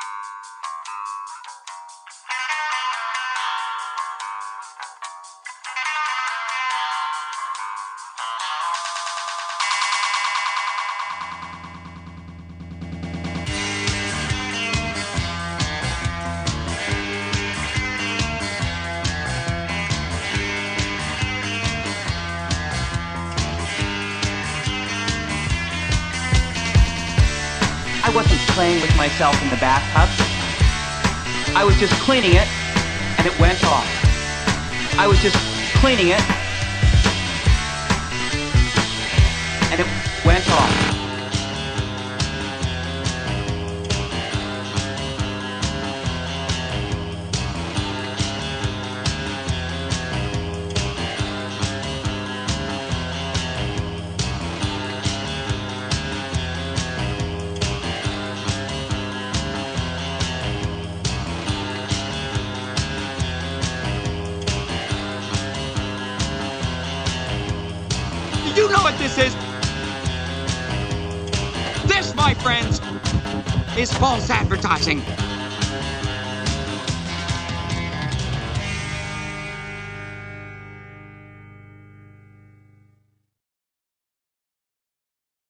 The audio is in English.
I wasn't playing with myself in the bathtub. I was just cleaning it, and it went off. I was just cleaning it, and it went off. You know what this is? This, my friends, is false advertising.